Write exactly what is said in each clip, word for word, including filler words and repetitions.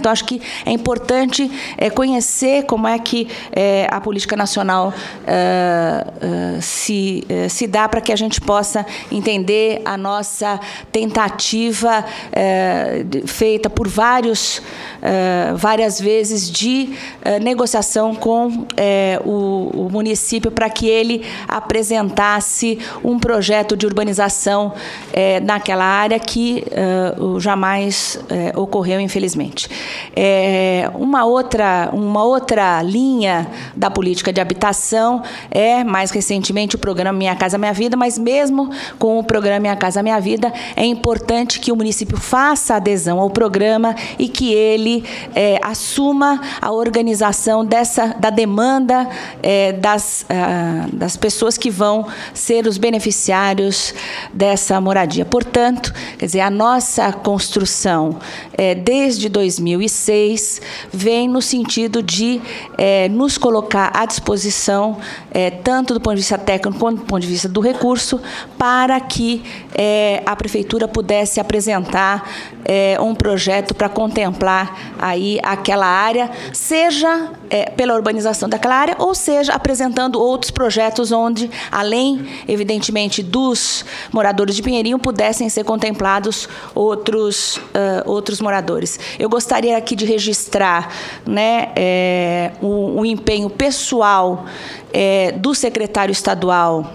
Então, acho que é importante é, conhecer como é que é, a política nacional uh, uh, se, uh, se dá para que a gente possa entender a nossa tentativa uh, feita por vários, uh, várias vezes de uh, negociação com uh, o, o município para que ele apresentasse um projeto de urbanização uh, naquela área que uh, jamais uh, ocorreu, infelizmente. É, uma, outra, uma outra linha da política de habitação é, mais recentemente, o programa Minha Casa Minha Vida, mas mesmo com o programa Minha Casa Minha Vida, é importante que o município faça adesão ao programa e que ele é, assuma a organização dessa, da demanda é, das, ah, das pessoas que vão ser os beneficiários dessa moradia. Portanto, quer dizer, a nossa construção, é, desde dois mil e seis, vem no sentido de é, nos colocar à disposição, é, tanto do ponto de vista técnico quanto do ponto de vista do recurso, para que é, a prefeitura pudesse apresentar é, um projeto para contemplar aí aquela área, seja é, pela urbanização daquela área, ou seja, apresentando outros projetos onde, além, evidentemente, dos moradores de Pinheirinho, pudessem ser contemplados outros, uh, outros moradores. Eu gostaria aqui de registrar, né, é, o, o empenho pessoal é, do secretário estadual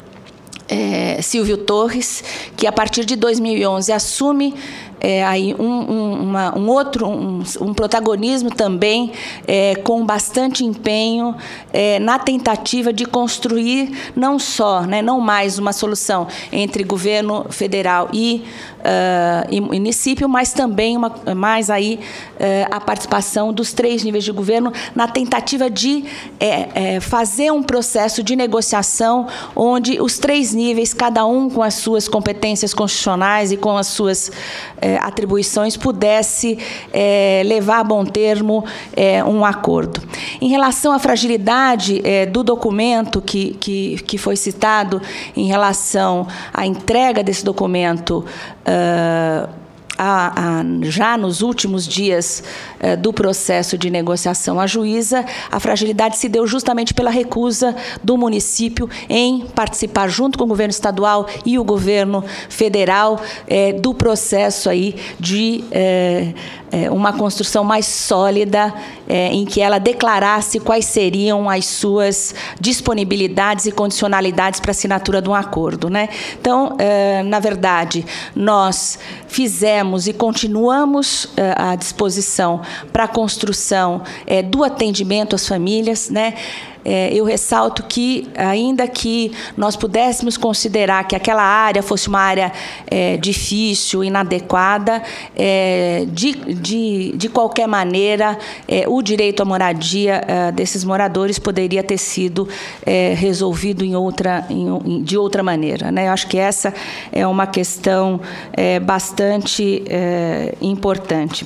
é, Silvio Torres, que, a partir de dois mil e onze, assume É, aí um, um, uma, um outro um, um protagonismo também é, com bastante empenho é, na tentativa de construir não só, né, não mais uma solução entre governo federal e, uh, e município, mas também uma, mais aí, uh, a participação dos três níveis de governo na tentativa de é, é, fazer um processo de negociação onde os três níveis, cada um com as suas competências constitucionais e com as suas é, atribuições, pudesse é, levar a bom termo é, um acordo. Em relação à fragilidade é, do documento que, que, que foi citado, em relação à entrega desse documento, uh, A, a, já nos últimos dias eh, do processo de negociação à juíza, a fragilidade se deu justamente pela recusa do município em participar, junto com o governo estadual e o governo federal, eh, do processo aí de eh, eh, uma construção mais sólida, eh, em que ela declarasse quais seriam as suas disponibilidades e condicionalidades para a assinatura de um acordo, né? Então, eh, na verdade, nós fizemos e continuamos eh, à disposição para a construção eh, do atendimento às famílias, né? É, eu ressalto que, ainda que nós pudéssemos considerar que aquela área fosse uma área é, difícil, inadequada, é, de, de, de qualquer maneira, é, o direito à moradia é, desses moradores poderia ter sido é, resolvido em outra, em, de outra maneira, né? Eu acho que essa é uma questão é, bastante é, importante.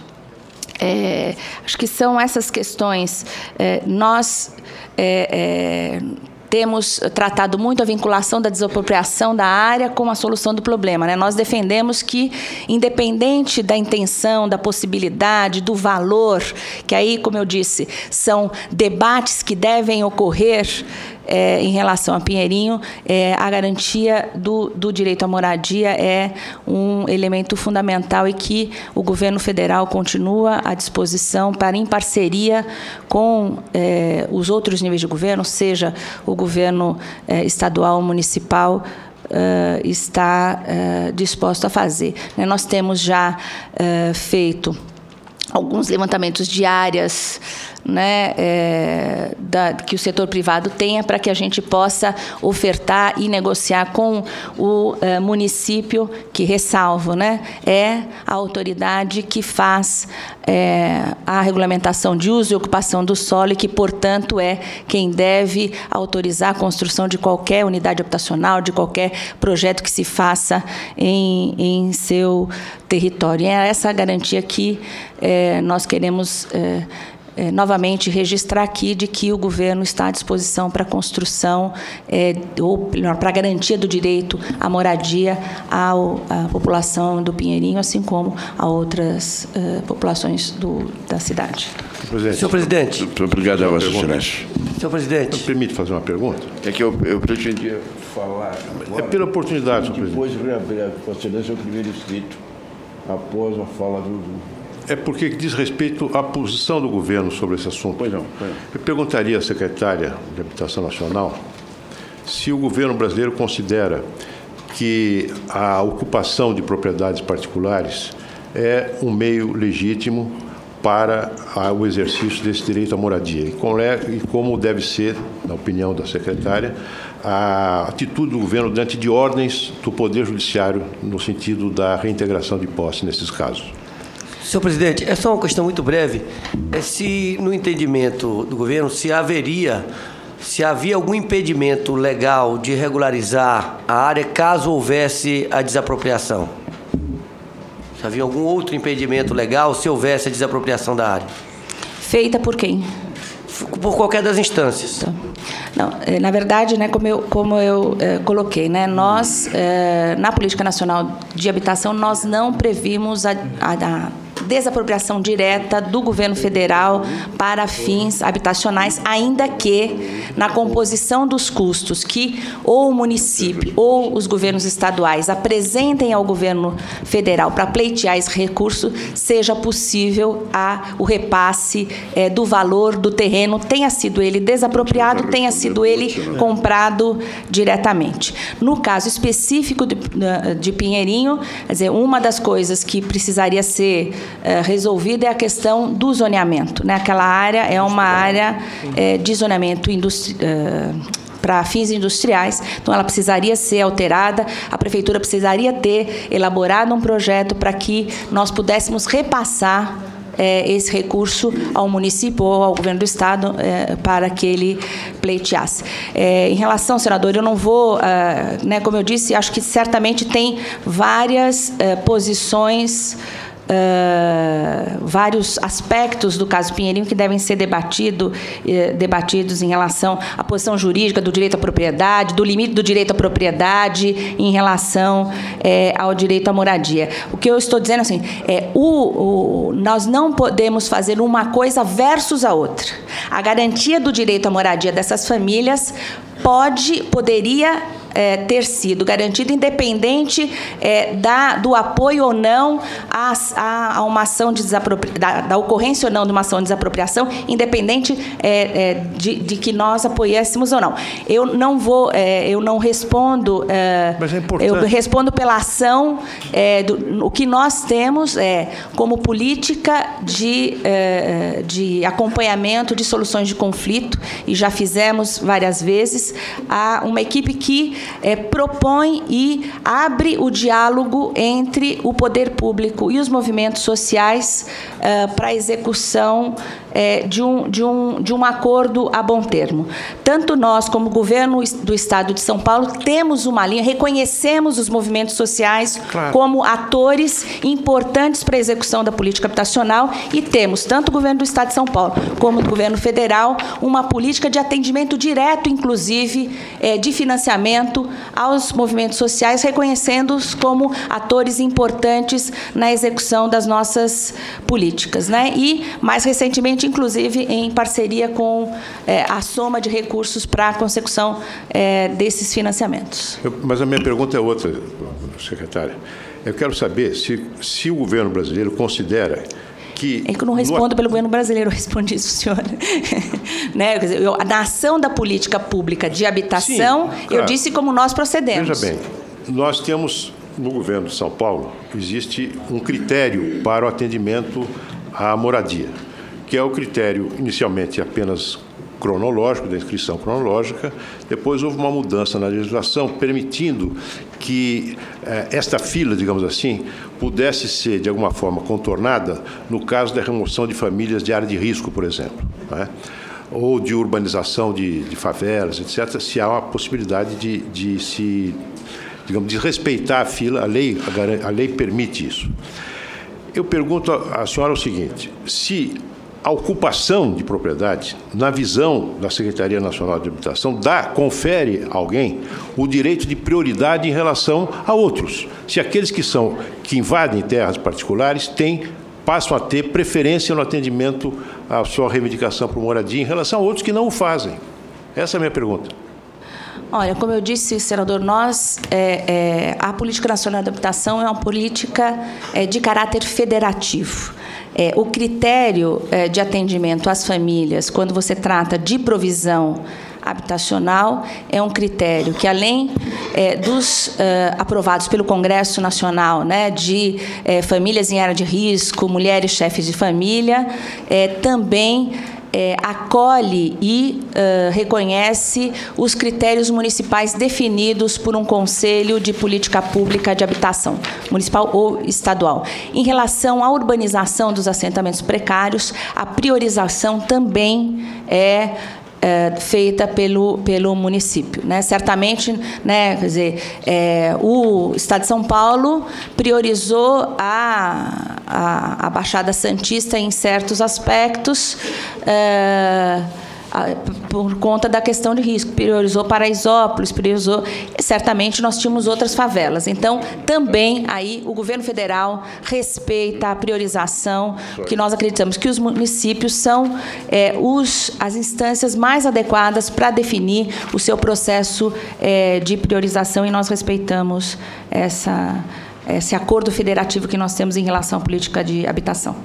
É, acho que são essas questões. É, nós é, é, temos tratado muito a vinculação da desapropriação da área com a solução do problema, né? Nós defendemos que, independente da intenção, da possibilidade, do valor, que aí, como eu disse, são debates que devem ocorrer É, em relação a Pinheirinho, é, a garantia do, do direito à moradia é um elemento fundamental e que o governo federal continua à disposição para, em parceria com é, os outros níveis de governo, seja o governo é, estadual, municipal, Uh, está uh, disposto a fazer. Né? Nós temos já uh, feito alguns levantamentos de áreas, né, é, da, que o setor privado tenha, para que a gente possa ofertar e negociar com o é, município, que, ressalvo, né, é a autoridade que faz é, a regulamentação de uso e ocupação do solo e que, portanto, é quem deve autorizar a construção de qualquer unidade habitacional, de qualquer projeto que se faça em, em seu território. E é essa a garantia que é, nós queremos é, é, novamente registrar aqui de que o governo está à disposição para a construção é, ou para a garantia do direito à moradia ao, à população do Pinheirinho, assim como a outras uh, populações do, da cidade. Presidente. Senhor presidente. Obrigado a Vossa Excelência. Senhor presidente. Me permite fazer uma pergunta? É que eu, eu pretendia falar agora, É pela oportunidade, senhor depois presidente. reabrir a Vossa Excelência o primeiro escrito, após a fala do... É porque diz respeito à posição do governo sobre esse assunto. Pois não, pois não. Eu perguntaria à secretária de Habitação Nacional se o governo brasileiro considera que a ocupação de propriedades particulares é um meio legítimo para o exercício desse direito à moradia e como deve ser, na opinião da secretária, a atitude do governo diante de ordens do Poder Judiciário no sentido da reintegração de posse nesses casos. Senhor presidente, é só uma questão muito breve. É se, no entendimento do governo, se haveria, se havia algum impedimento legal de regularizar a área caso houvesse a desapropriação. Se havia algum outro impedimento legal se houvesse a desapropriação da área. Feita por quem? Por qualquer das instâncias. Então, não, na verdade, né, como eu, como eu eh, coloquei, né, nós, eh, na Política Nacional de Habitação, nós não previmos a, a, a desapropriação direta do governo federal para fins habitacionais, ainda que na composição dos custos que ou o município ou os governos estaduais apresentem ao governo federal para pleitear esse recurso, seja possível a, o repasse é, do valor do terreno, tenha sido ele desapropriado, tenha sido ele comprado diretamente. No caso específico de, de Pinheirinho, quer dizer, uma das coisas que precisaria ser é, resolvida é a questão do zoneamento, né? Aquela área é uma área é, de zoneamento industrial, para fins industriais, então ela precisaria ser alterada, a prefeitura precisaria ter elaborado um projeto para que nós pudéssemos repassar é, esse recurso ao município ou ao governo do estado é, para que ele pleiteasse. É, em relação, senador, eu não vou, ah, né, como eu disse, acho que certamente tem várias eh, posições, Uh, vários aspectos do caso Pinheirinho que devem ser debatido, eh, debatidos em relação à posição jurídica do direito à propriedade, do limite do direito à propriedade em relação eh, ao direito à moradia. O que eu estou dizendo assim, é o, o, nós não podemos fazer uma coisa versus a outra. A garantia do direito à moradia dessas famílias pode, poderia É, ter sido garantido independente é, da, do apoio ou não a, a, a uma ação de desapropriação, da, da ocorrência ou não de uma ação de desapropriação, independente é, é, de, de que nós apoiássemos ou não. Eu não vou, é, eu não respondo, é, Mas é importante. eu respondo pela ação, é, do, o que nós temos é, como política de, é, de acompanhamento de soluções de conflito, e já fizemos várias vezes, há uma equipe que É, propõe e abre o diálogo entre o poder público e os movimentos sociais é, para a execução é, de, um, de, um, de um acordo a bom termo. Tanto nós, como governo do Estado de São Paulo, temos uma linha, reconhecemos os movimentos sociais claro. como atores importantes para a execução da política habitacional e temos, tanto o governo do Estado de São Paulo como o governo federal, uma política de atendimento direto, inclusive, é, de financiamento aos movimentos sociais, reconhecendo-os como atores importantes na execução das nossas políticas, né? E, mais recentemente, inclusive, em parceria com é, a soma de recursos para a consecução é, desses financiamentos. Eu, mas a minha pergunta é outra, secretária. Eu quero saber se, se o governo brasileiro considera que... É que eu não respondo no... pelo governo brasileiro, eu respondi isso, senhor. Né? Quer dizer, eu, na ação da política pública de habitação, sim, claro. Eu disse como nós procedemos. Veja bem, nós temos, no governo de São Paulo, existe um critério para o atendimento à moradia, que é o critério, inicialmente, apenas cronológico, da inscrição cronológica. Depois houve uma mudança na legislação, permitindo que eh, esta fila, digamos assim, pudesse ser, de alguma forma, contornada no caso da remoção de famílias de área de risco, por exemplo, né? Ou de urbanização de, de favelas, etcétera, se há uma possibilidade de, de se, digamos, de respeitar a fila, a lei, a, a lei permite isso. Eu pergunto à senhora o seguinte, se a ocupação de propriedade, na visão da Secretaria Nacional de Habitação, dá, confere a alguém o direito de prioridade em relação a outros. Se aqueles que são que invadem terras particulares têm, passam a ter preferência no atendimento à sua reivindicação por moradia em relação a outros que não o fazem. Essa é a minha pergunta. Olha, como eu disse, senador, nós, é, é, a Política Nacional de Habitação é uma política é, de caráter federativo. É, o critério é, de atendimento às famílias, quando você trata de provisão habitacional, é um critério que, além é, dos é, aprovados pelo Congresso Nacional, né, de é, famílias em área de risco, mulheres chefes de família, é, também É, acolhe e uh, reconhece os critérios municipais definidos por um Conselho de Política Pública de Habitação, municipal ou estadual. Em relação à urbanização dos assentamentos precários, a priorização também é É, feita pelo, pelo município, né? Certamente, né, quer dizer, é, o Estado de São Paulo priorizou a, a, a Baixada Santista em certos aspectos, é, por conta da questão de risco, priorizou Paraisópolis, priorizou, e certamente nós tínhamos outras favelas. Então, também aí o governo federal respeita a priorização, porque nós acreditamos que os municípios são é, os, as instâncias mais adequadas para definir o seu processo é, de priorização, e nós respeitamos essa, esse acordo federativo que nós temos em relação à política de habitação.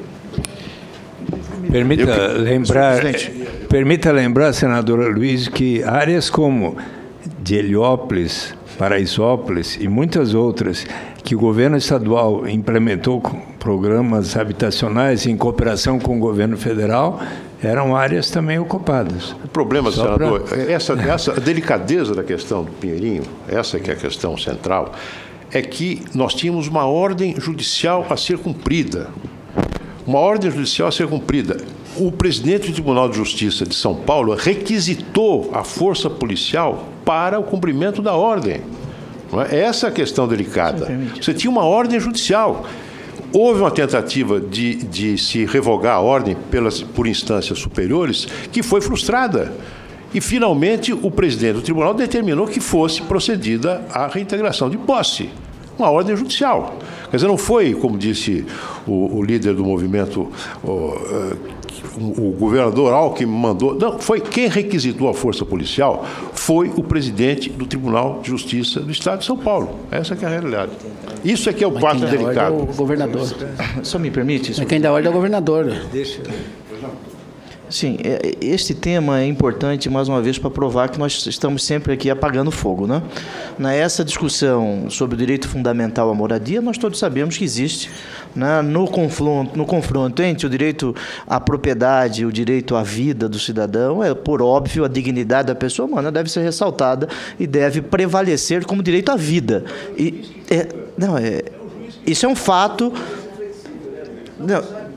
Permita lembrar, permita lembrar, senadora Luiz, que áreas como de Heliópolis, Paraisópolis e muitas outras que o governo estadual implementou com programas habitacionais em cooperação com o governo federal eram áreas também ocupadas. O problema, Só senador, pra... essa, essa delicadeza da questão do Pinheirinho, essa que é a questão central, é que nós tínhamos uma ordem judicial a ser cumprida. Uma ordem judicial a ser cumprida. O presidente do Tribunal de Justiça de São Paulo requisitou a força policial para o cumprimento da ordem. Não é? Essa é a questão delicada. Você tinha uma ordem judicial. Houve uma tentativa de, de se revogar a ordem pelas, por instâncias superiores que foi frustrada. E, finalmente, o presidente do tribunal determinou que fosse procedida a reintegração de posse. Uma ordem judicial. Quer dizer, não foi, como disse o, o líder do movimento, o, o, o governador Alckmin mandou. Não, foi quem requisitou a força policial foi o presidente do Tribunal de Justiça do Estado de São Paulo. Essa que é a realidade. Isso é que é o fato delicado. É o governador. Só me permite? Isso? É quem dá ordem é o governador. Deixa. Sim, este tema é importante, mais uma vez, para provar que nós estamos sempre aqui apagando fogo, né? Nessa discussão sobre o direito fundamental à moradia, nós todos sabemos que existe, né, no confronto, no confronto entre o direito à propriedade e o direito à vida do cidadão, é, por óbvio, a dignidade da pessoa humana deve ser ressaltada e deve prevalecer como direito à vida. E, é, não, é, isso é um fato... Não,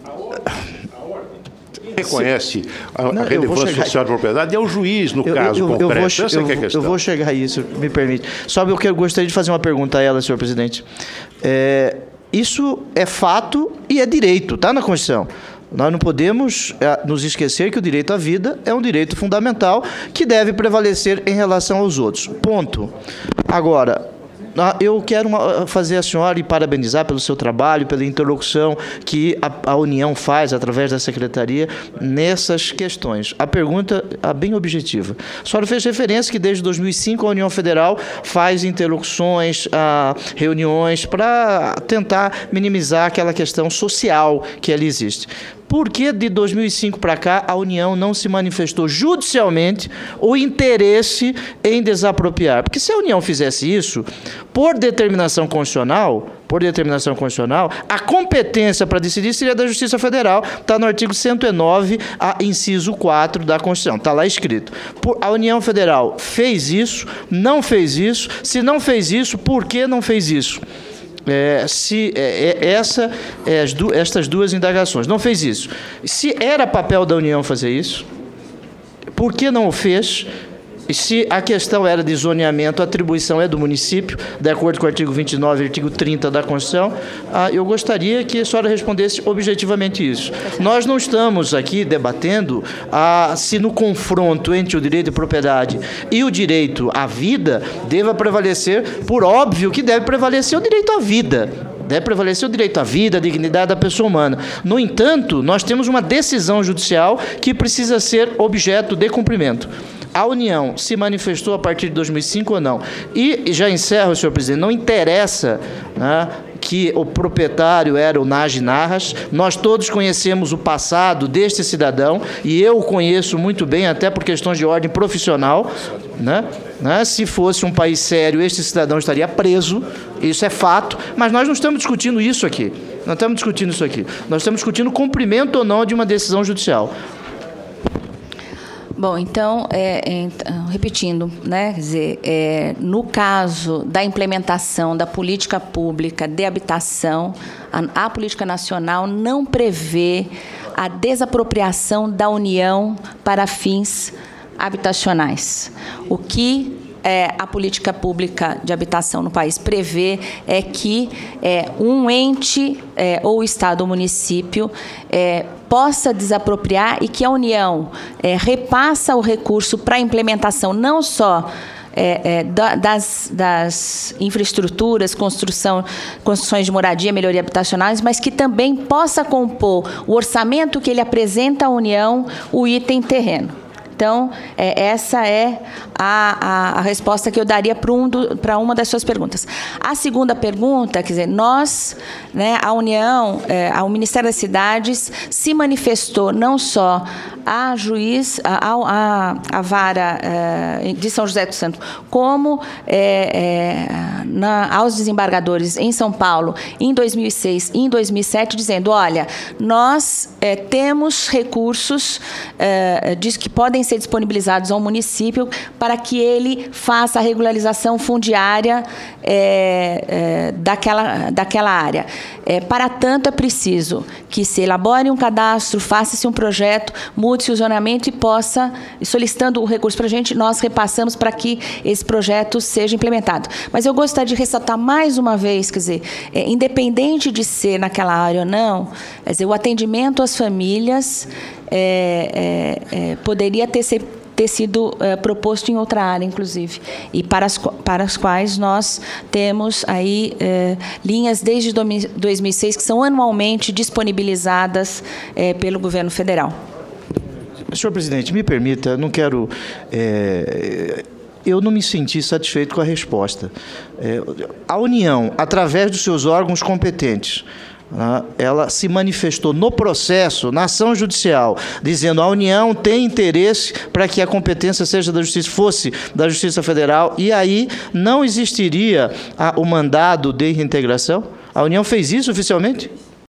reconhece a, não, a relevância social da propriedade é o juiz, no eu, caso eu, eu, concreto. Eu vou, Essa eu, é que é a questão. Eu vou chegar a isso, me permite. Só que eu gostaria de fazer uma pergunta a ela, senhor presidente. É, isso é fato e é direito, está na Constituição. Nós não podemos é, nos esquecer que o direito à vida é um direito fundamental que deve prevalecer em relação aos outros. Ponto. Agora... Eu quero fazer a senhora e parabenizar pelo seu trabalho, pela interlocução que a, a União faz através da Secretaria nessas questões. A pergunta é bem objetiva. A senhora fez referência que desde dois mil e cinco a União Federal faz interlocuções, a, reuniões para tentar minimizar aquela questão social que ali existe. Por que de dois mil e cinco para cá a União não se manifestou judicialmente o interesse em desapropriar? Porque se a União fizesse isso, por determinação constitucional, por determinação constitucional, a competência para decidir seria da Justiça Federal, está no artigo cento e nove, a inciso quatro da Constituição, está lá escrito. Por, a União Federal fez isso, não fez isso, se não fez isso, por que não fez isso? É, se é, é, essa, é, as du, estas duas indagações. Não fez isso. Se era papel da União fazer isso, por que não o fez? se a questão era de zoneamento, a atribuição é do município, de acordo com o artigo vinte e nove e artigo trinta da Constituição, ah, eu gostaria que a senhora respondesse objetivamente isso. Nós não estamos aqui debatendo ah, se no confronto entre o direito de propriedade e o direito à vida deva prevalecer, por óbvio que deve prevalecer o direito à vida. Deve prevalecer o direito à vida, à dignidade da pessoa humana. No entanto, nós temos uma decisão judicial que precisa ser objeto de cumprimento. A União se manifestou a partir de dois mil e cinco ou não? E, já encerro, senhor presidente, não interessa, né, que o proprietário era o Nagy Narras, nós todos conhecemos o passado deste cidadão, e eu o conheço muito bem, até por questões de ordem profissional, né? Né? Se fosse um país sério, este cidadão estaria preso, isso é fato, mas nós não estamos discutindo isso aqui, não estamos discutindo isso aqui, nós estamos discutindo o cumprimento ou não de uma decisão judicial. Bom, então, é, é, repetindo, né, quer dizer, é, no caso da implementação da política pública de habitação, a, a política nacional não prevê a desapropriação da União para fins habitacionais. O que é, a política pública de habitação no país prevê é que é, um ente, é, ou Estado ou município, é, possa desapropriar e que a União é, repassa o recurso para a implementação não só É, é, das, das infraestruturas, construção, construções de moradia, melhoria habitacionais, mas que também possa compor o orçamento que ele apresenta à União, o item terreno. Então, é, essa é a, a, a resposta que eu daria para um para uma das suas perguntas. A segunda pergunta, quer dizer, nós, né, a União, é, o Ministério das Cidades se manifestou não só a juiz, a, a, a vara é, de São José do Santo, como é, é, na, aos desembargadores em São Paulo, em dois mil e seis e em dois mil e sete, dizendo, olha, nós é, temos recursos é, diz que podem ser disponibilizados ao município para que ele faça a regularização fundiária é, é, daquela, daquela área. É, para tanto, é preciso que se elabore um cadastro, faça-se um projeto, mude-se o zonamento e possa, solicitando o recurso para a gente, nós repassamos para que esse projeto seja implementado. Mas eu gostaria de ressaltar mais uma vez, quer dizer, é, independente de ser naquela área ou não, quer dizer, o atendimento às famílias é, é, é, poderia ter, ser, ter sido é, proposto em outra área, inclusive, e para as, para as quais nós temos aí é, linhas desde dois mil e seis que são anualmente disponibilizadas é, pelo governo federal. Senhor presidente, me permita, não quero... É, eu não me senti satisfeito com a resposta. É, a União, através dos seus órgãos competentes, ela se manifestou no processo, na ação judicial, dizendo que a União tem interesse para que a competência seja da Justiça, fosse da Justiça Federal, e aí não existiria a, o mandado de reintegração? A União fez isso oficialmente?